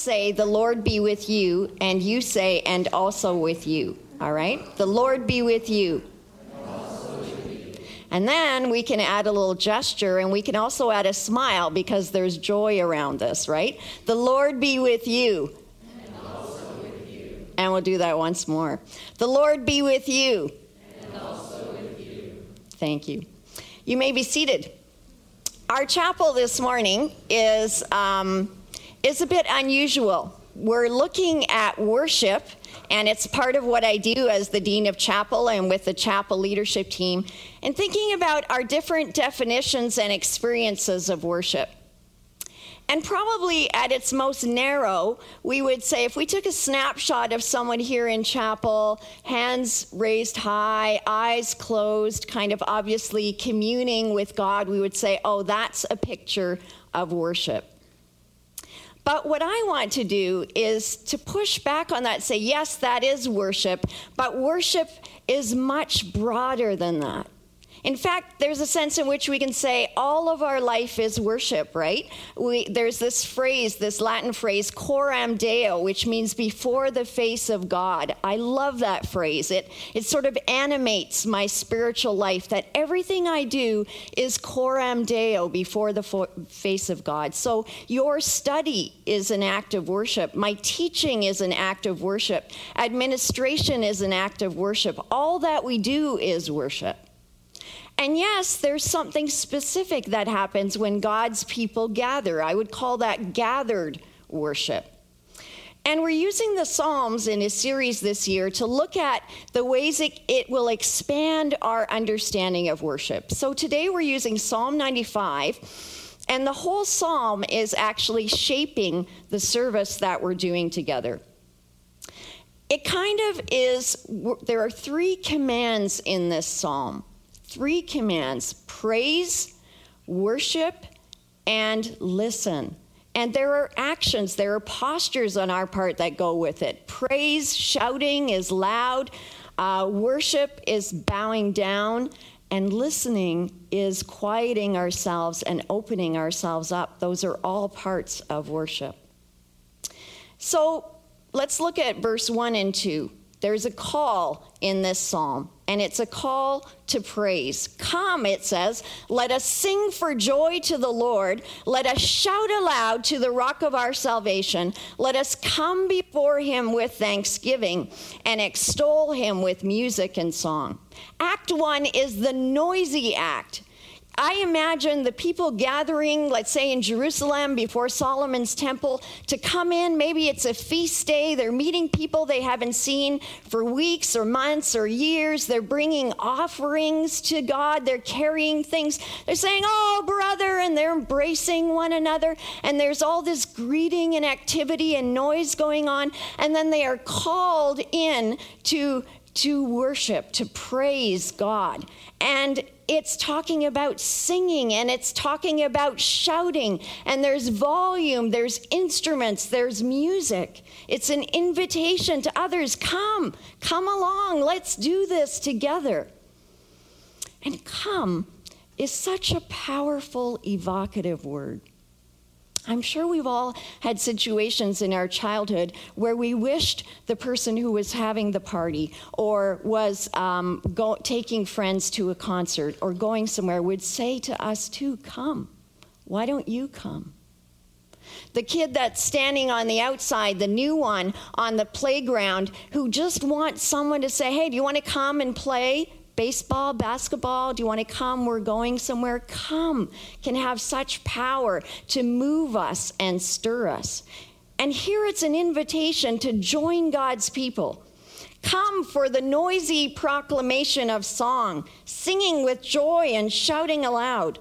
say, "The Lord be with you," and you say, "and also with you." All right? The Lord be with you. And then we can add a little gesture, and we can also add a smile because there's joy around this, right? The Lord be with you. And also with you. And we'll do that once more. The Lord be with you. And also with you. Thank you. You may be seated. Our chapel this morning is a bit unusual. We're looking at worship, and it's part of what I do as the Dean of Chapel and with the chapel leadership team, and thinking about our different definitions and experiences of worship. And probably at its most narrow, we would say if we took a snapshot of someone here in chapel, hands raised high, eyes closed, kind of obviously communing with God, we would say, oh, that's a picture of worship. But what I want to do is to push back on that, say, yes, that is worship, but worship is much broader than that. In fact, there's a sense in which we can say all of our life is worship, right? There's this phrase, this Latin phrase, coram Deo, which means before the face of God. I love that phrase. It sort of animates my spiritual life, that everything I do is coram Deo, before the face of God. So your study is an act of worship. My teaching is an act of worship. Administration is an act of worship. All that we do is worship. And yes, there's something specific that happens when God's people gather. I would call that gathered worship. And we're using the Psalms in a series this year to look at the ways it will expand our understanding of worship. So today we're using Psalm 95, and the whole psalm is actually shaping the service that we're doing together. It kind of is, there are 3 commands in this psalm. 3 commands: praise, worship, and listen. And there are actions, there are postures on our part that go with it. Praise, shouting, is loud. Worship is bowing down. And listening is quieting ourselves and opening ourselves up. Those are all parts of worship. So let's look at verse 1 and 2. There's a call in this psalm, and it's a call to praise. Come, it says, let us sing for joy to the Lord. Let us shout aloud to the rock of our salvation. Let us come before him with thanksgiving and extol him with music and song. Act 1 is the noisy act. I imagine the people gathering, let's say in Jerusalem before Solomon's temple, to come in. Maybe it's a feast day. They're meeting people they haven't seen for weeks or months or years. They're bringing offerings to God. They're carrying things. They're saying, oh, brother, and they're embracing one another. And there's all this greeting and activity and noise going on. And then they are called in to worship, to praise God. And it's talking about singing, and it's talking about shouting, and there's volume, there's instruments, there's music. It's an invitation to others. Come along, let's do this together. And come is such a powerful, evocative word. I'm sure we've all had situations in our childhood where we wished the person who was having the party or was taking friends to a concert or going somewhere would say to us too, come. Why don't you come? The kid that's standing on the outside, the new one on the playground, who just wants someone to say, hey, do you want to come and play? Baseball, basketball, do you want to come? We're going somewhere. Come can have such power to move us and stir us. And here it's an invitation to join God's people. Come for the noisy proclamation of song, singing with joy and shouting aloud.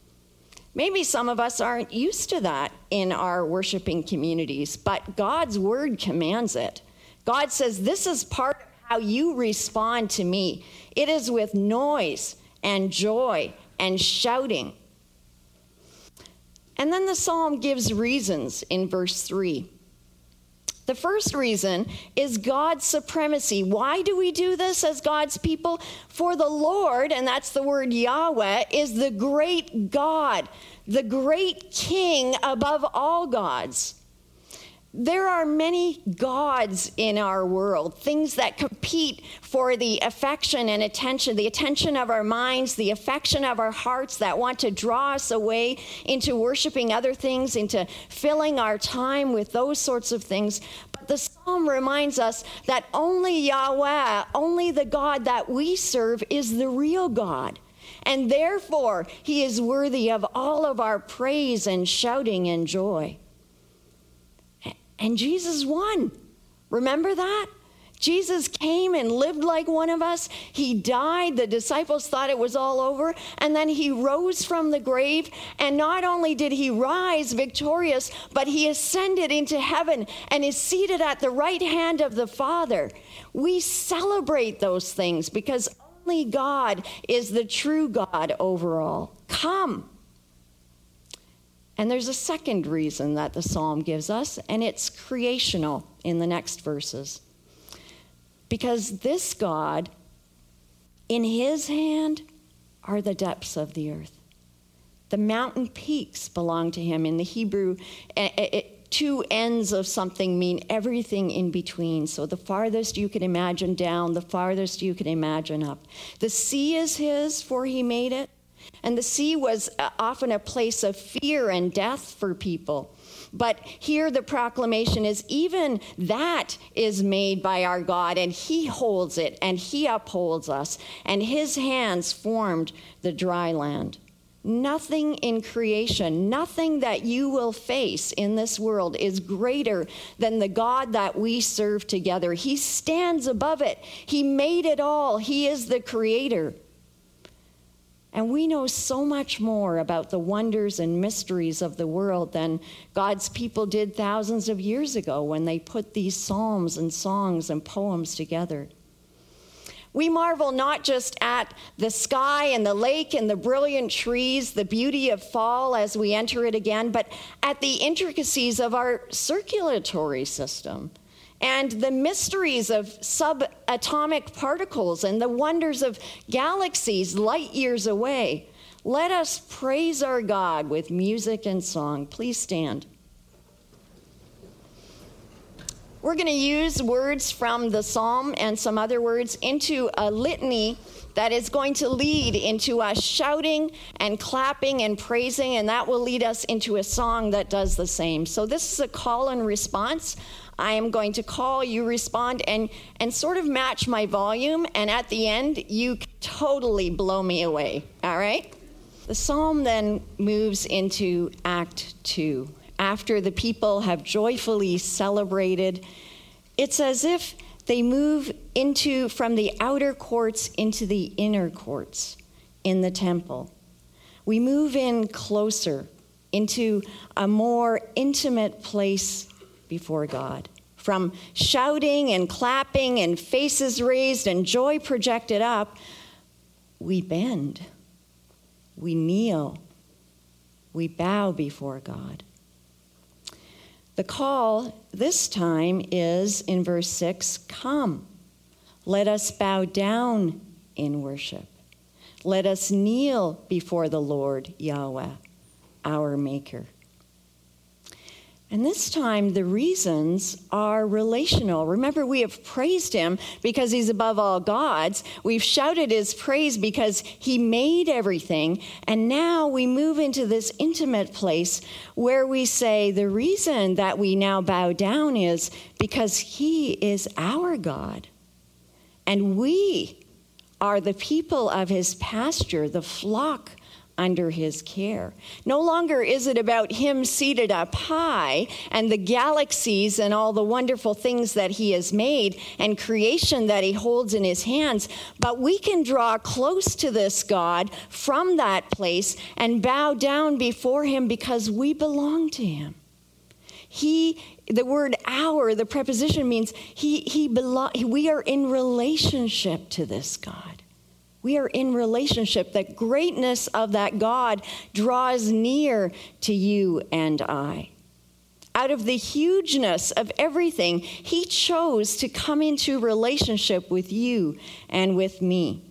Maybe some of us aren't used to that in our worshiping communities, but God's word commands it. God says this is part of how you respond to me. It is with noise and joy and shouting. And then the psalm gives reasons in verse 3. The first reason is God's supremacy. Why do we do this as God's people? For the Lord, and that's the word Yahweh, is the great God, the great King above all gods. There are many gods in our world, things that compete for the affection and attention, the attention of our minds, the affection of our hearts, that want to draw us away into worshiping other things, into filling our time with those sorts of things. But the psalm reminds us that only Yahweh, only the God that we serve, is the real God. And therefore, he is worthy of all of our praise and shouting and joy. And Jesus won. Remember that? Jesus came and lived like one of us. He died. The disciples thought it was all over. And then he rose from the grave. And not only did he rise victorious, but he ascended into heaven and is seated at the right hand of the Father. We celebrate those things because only God is the true God over all. Come. And there's a second reason that the psalm gives us, and it's creational in the next verses. Because this God, in his hand are the depths of the earth. The mountain peaks belong to him. In the Hebrew, two ends of something mean everything in between. So the farthest you can imagine down, the farthest you can imagine up. The sea is his, for he made it. And the sea was often a place of fear and death for people. But here the proclamation is even that is made by our God, and he holds it, and he upholds us, and his hands formed the dry land. Nothing in creation, nothing that you will face in this world is greater than the God that we serve together. He stands above it. He made it all. He is the creator. And we know so much more about the wonders and mysteries of the world than God's people did thousands of years ago when they put these psalms and songs and poems together. We marvel not just at the sky and the lake and the brilliant trees, the beauty of fall as we enter it again, but at the intricacies of our circulatory system and the mysteries of subatomic particles and the wonders of galaxies light years away. Let us praise our God with music and song. Please stand. We're going to use words from the psalm and some other words into a litany that is going to lead into us shouting and clapping and praising, and that will lead us into a song that does the same. So this is a call and response. I am going to call, you respond, and sort of match my volume, and at the end, you totally blow me away, all right? The psalm then moves into Act 2. After the people have joyfully celebrated, it's as if they move from the outer courts into the inner courts in the temple. We move in closer into a more intimate place before God. From shouting and clapping and faces raised and joy projected up, we bend, we kneel, we bow before God. The call this time is in verse 6, come, let us bow down in worship. Let us kneel before the Lord Yahweh, our Maker. And this time, the reasons are relational. Remember, we have praised him because he's above all gods. We've shouted his praise because he made everything. And now we move into this intimate place where we say the reason that we now bow down is because he is our God. And we are the people of his pasture, the flock under his care. No longer is it about him seated up high and the galaxies and all the wonderful things that he has made and creation that he holds in his hands, but we can draw close to this God from that place and bow down before him because we belong to him. The word our, the preposition means we are in relationship to this God. We are in relationship. The greatness of that God draws near to you and I. Out of the hugeness of everything, he chose to come into relationship with you and with me.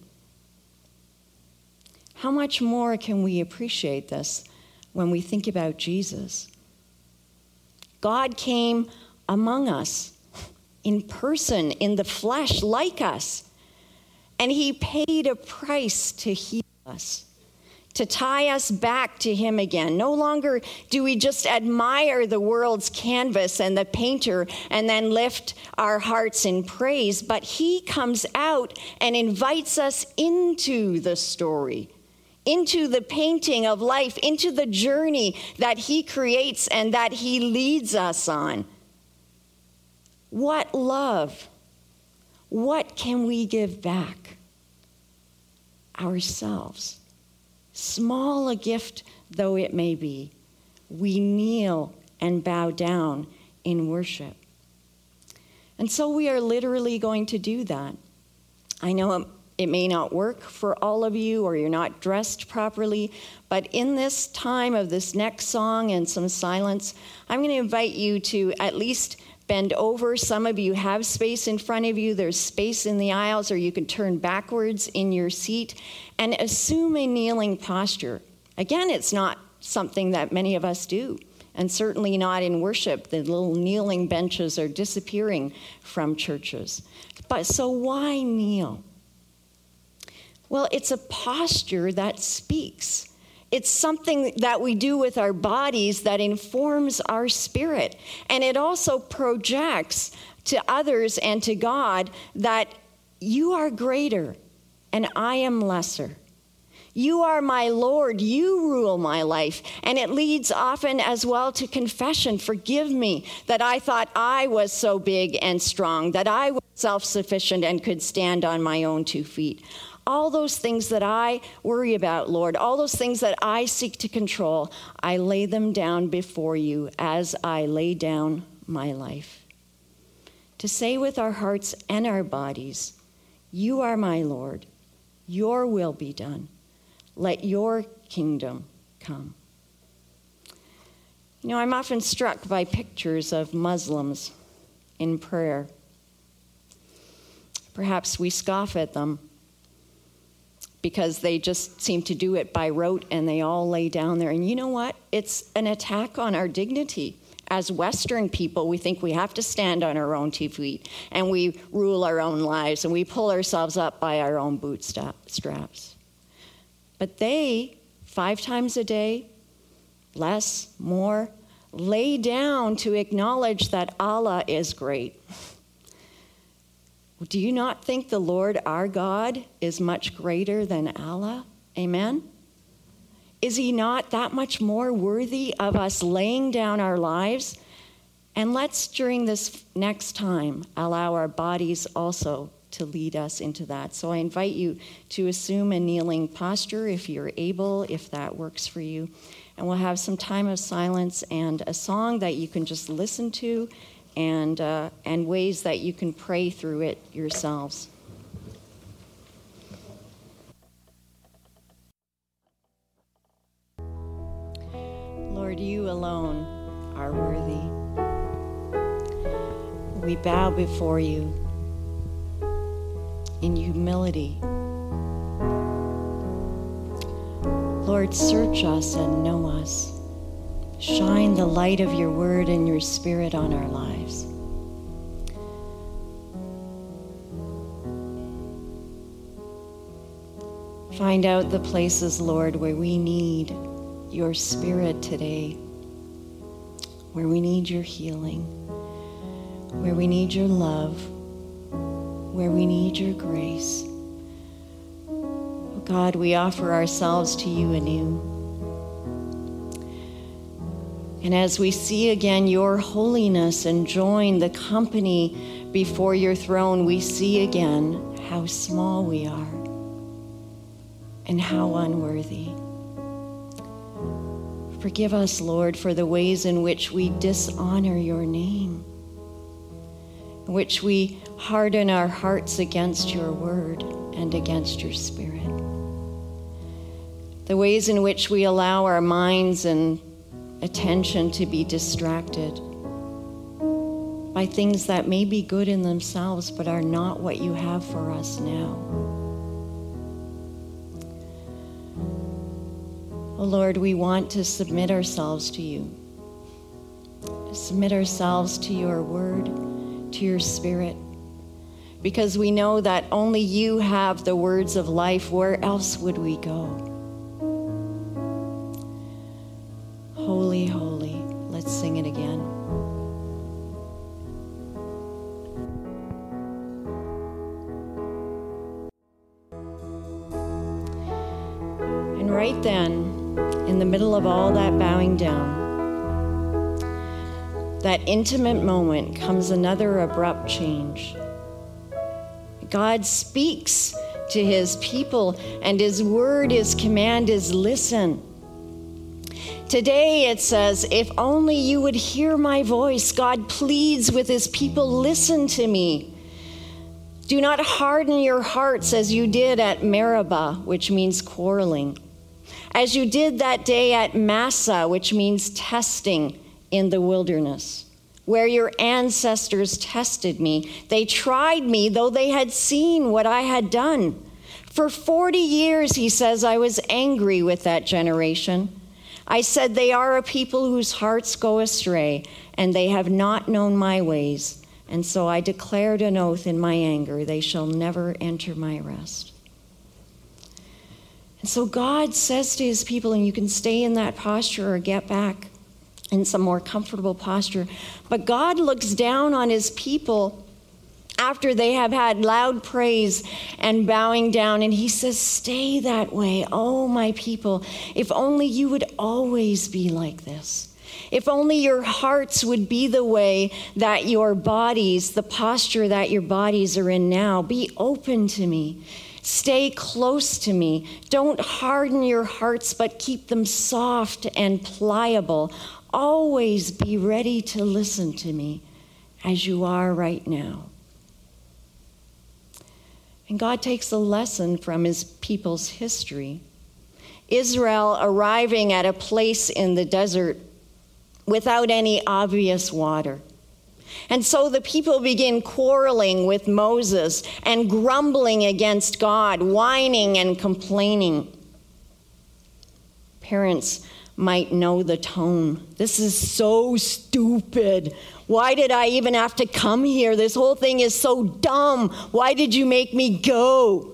How much more can we appreciate this when we think about Jesus? God came among us, in person, in the flesh, like us. And he paid a price to heal us, to tie us back to him again. No longer do we just admire the world's canvas and the painter and then lift our hearts in praise, but he comes out and invites us into the story, into the painting of life, into the journey that he creates and that he leads us on. What love? What can we give back? Ourselves. Small a gift though it may be, we kneel and bow down in worship. And so we are literally going to do that. I know it may not work for all of you, or you're not dressed properly, but in this time of this next song and some silence, I'm going to invite you to at least bend over. Some of you have space in front of you. There's space in the aisles, or you can turn backwards in your seat and assume a kneeling posture. Again, it's not something that many of us do, and certainly not in worship. The little kneeling benches are disappearing from churches. But so why kneel? Well, it's a posture that speaks. It's something that we do with our bodies that informs our spirit. And it also projects to others and to God that you are greater and I am lesser. You are my Lord. You rule my life. And it leads often as well to confession. Forgive me that I thought I was so big and strong, that I was self-sufficient and could stand on my own 2 feet. All those things that I worry about, Lord, all those things that I seek to control, I lay them down before you as I lay down my life. To say with our hearts and our bodies, you are my Lord, your will be done. Let your kingdom come. You know, I'm often struck by pictures of Muslims in prayer. Perhaps we scoff at them because they just seem to do it by rote and they all lay down there. And you know what? It's an attack on our dignity. As Western people, we think we have to stand on our own 2 feet and we rule our own lives and we pull ourselves up by our own bootstraps. But they, 5 times a day, less, more, lay down to acknowledge that Allah is great. Do you not think the Lord our God is much greater than Allah? Amen? Is he not that much more worthy of us laying down our lives? And let's, during this next time, allow our bodies also to lead us into that. So I invite you to assume a kneeling posture if you're able, if that works for you. And we'll have some time of silence and a song that you can just listen to, and ways that you can pray through it yourselves. Lord, you alone are worthy. We bow before you in humility. Lord, search us and know us. Shine the light of your word and your spirit on our lives. Find out the places, Lord, where we need your spirit today, where we need your healing, where we need your love, where we need your grace. Oh God, we offer ourselves to you anew. And as we see again your holiness and join the company before your throne, we see again how small we are and how unworthy. Forgive us, Lord, for the ways in which we dishonor your name, in which we harden our hearts against your word and against your spirit. The ways in which we allow our minds and attention to be distracted by things that may be good in themselves but are not what you have for us now. Oh Lord, we want to submit ourselves to you Submit ourselves to your word, to your spirit, because we know that only you have the words of life. Where else would we go? Holy, holy. Let's sing it again. And right then, in the middle of all that bowing down, that intimate moment, comes another abrupt change. God speaks to his people, and his word, his command is listen. Today it says, if only you would hear my voice. God pleads with his people, listen to me. Do not harden your hearts as you did at Meribah, which means quarreling. As you did that day at Massah, which means testing in the wilderness, where your ancestors tested me. They tried me, though they had seen what I had done. For 40 years, he says, I was angry with that generation. I said, they are a people whose hearts go astray, and they have not known my ways. And so I declared an oath in my anger, they shall never enter my rest. And so God says to his people, and you can stay in that posture or get back in some more comfortable posture. But God looks down on his people after they have had loud praise and bowing down, and he says, stay that way. Oh, my people, if only you would always be like this. If only your hearts would be the way that your bodies, the posture that your bodies are in now, be open to me. Stay close to me. Don't harden your hearts, but keep them soft and pliable. Always be ready to listen to me as you are right now. And God takes a lesson from his people's history. Israel arriving at a place in the desert without any obvious water. And so the people begin quarreling with Moses and grumbling against God, whining and complaining. Parents might know the tone. This is so stupid. Why did I even have to come here? This whole thing is so dumb. Why did you make me go?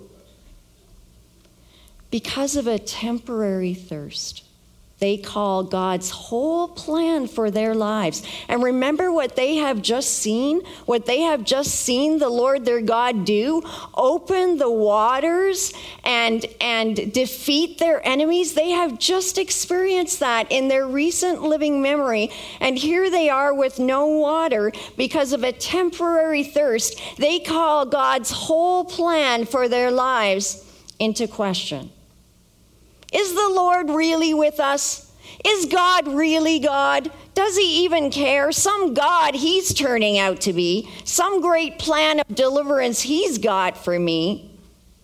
Because of a temporary thirst, they call God's whole plan for their lives. And remember what they have just seen? What they have just seen the Lord their God do? Open the waters and defeat their enemies. They have just experienced that in their recent living memory. And here they are with no water because of a temporary thirst. They call God's whole plan for their lives into question. Is the Lord really with us? Is God really God? Does he even care? Some God he's turning out to be. Some great plan of deliverance he's got for me.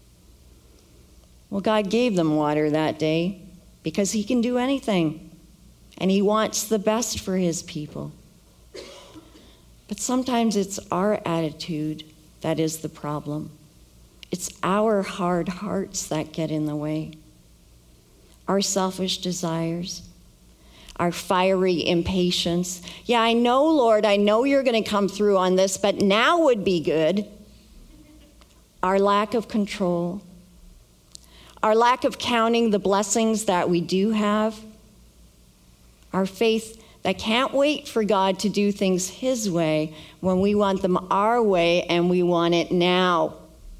Well, God gave them water that day because he can do anything. And he wants the best for his people. But sometimes it's our attitude that is the problem. It's our hard hearts that get in the way. Our selfish desires, our fiery impatience. Yeah, I know, Lord, I know you're going to come through on this, but now would be good. Our lack of control, our lack of counting the blessings that we do have, our faith that can't wait for God to do things his way when we want them our way and we want it now.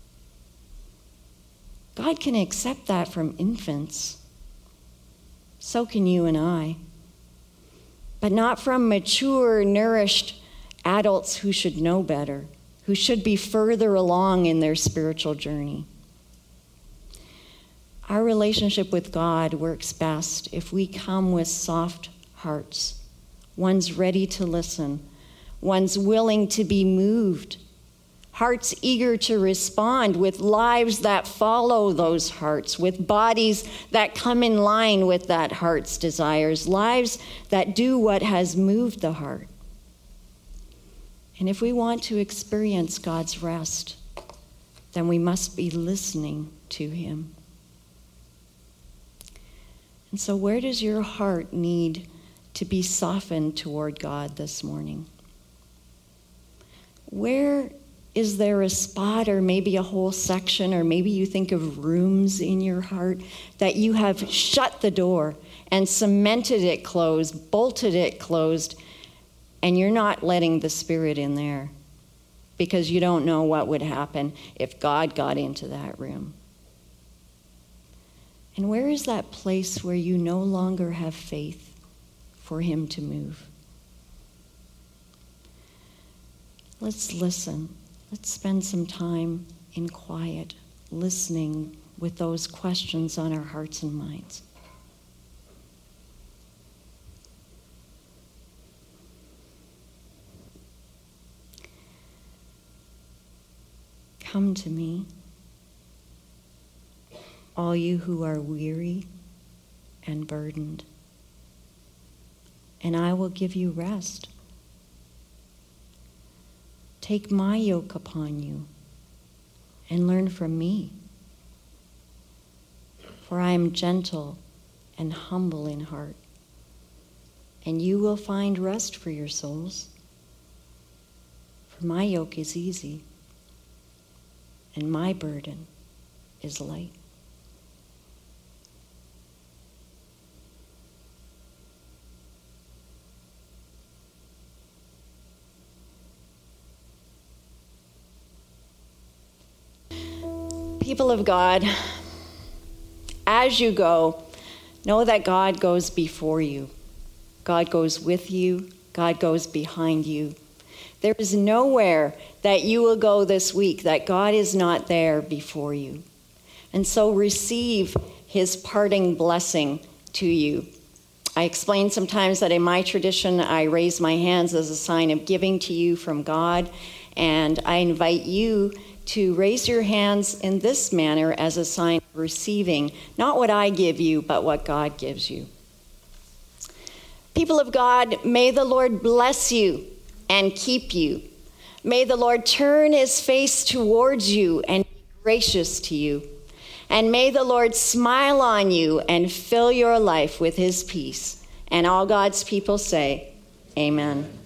God can accept that from infants. So can you and I. But not from mature, nourished adults who should know better, who should be further along in their spiritual journey. Our relationship with God works best if we come with soft hearts, ones ready to listen, ones willing to be moved, hearts eager to respond, with lives that follow those hearts, with bodies that come in line with that heart's desires, lives that do what has moved the heart. And if we want to experience God's rest, then we must be listening to him. And so where does your heart need to be softened toward God this morning? Where is there a spot or maybe a whole section, or maybe you think of rooms in your heart that you have shut the door and cemented it closed, bolted it closed, and you're not letting the Spirit in there because you don't know what would happen if God got into that room? And where is that place where you no longer have faith for Him to move? Let's listen. Let's spend some time in quiet, listening with those questions on our hearts and minds. Come to me, all you who are weary and burdened, and I will give you rest. Take my yoke upon you and learn from me, for I am gentle and humble in heart, and you will find rest for your souls. For my yoke is easy, and my burden is light. People of God, as you go, know that God goes before you. God goes with you. God goes behind you. There is nowhere that you will go this week that God is not there before you. And so receive His parting blessing to you. I explain sometimes that in my tradition, I raise my hands as a sign of giving to you from God. And I invite you to raise your hands in this manner as a sign of receiving, not what I give you, but what God gives you. People of God, may the Lord bless you and keep you. May the Lord turn His face towards you and be gracious to you. And may the Lord smile on you and fill your life with His peace. And all God's people say, Amen.